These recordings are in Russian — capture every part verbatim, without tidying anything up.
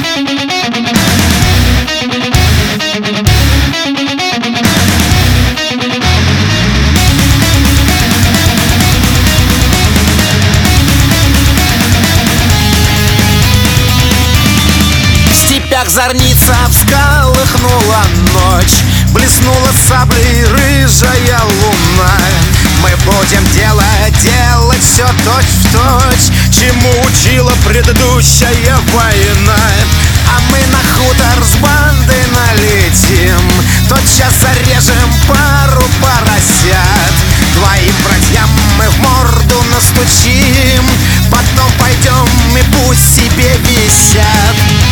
Как зорница всколыхнула ночь, блеснула саблей рыжая луна. Мы будем делать, делать все точь-в-точь, чему учила предыдущая война. А мы на хутор с бандой налетим, тотчас зарежем пару поросят. Твоим братьям мы в морду настучим, потом пойдем и пусть себе висят.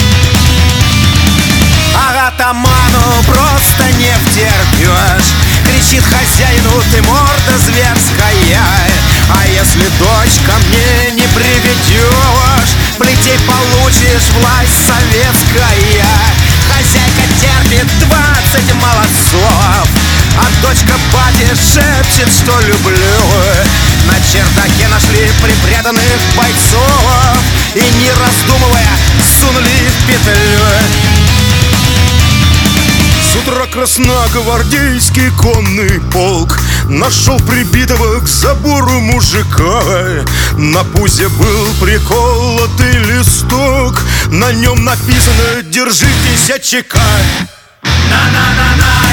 А атаману просто не втерпешь, кричит хозяину: ты морда зверская. А если дочь ко мне не приведешь, плетей получишь, власть советская. Хозяйка терпит двадцать молодцов, а дочка бате шепчет, что люблю. На чердаке нашли припрятанных бойцов и, не раздумывая, сунули в петлю. С утра красногвардейский конный полк нашел прибитого к забору мужика. На пузе был приколотый листок, на нем написано: держитесь от ЧК. На-на-на-на.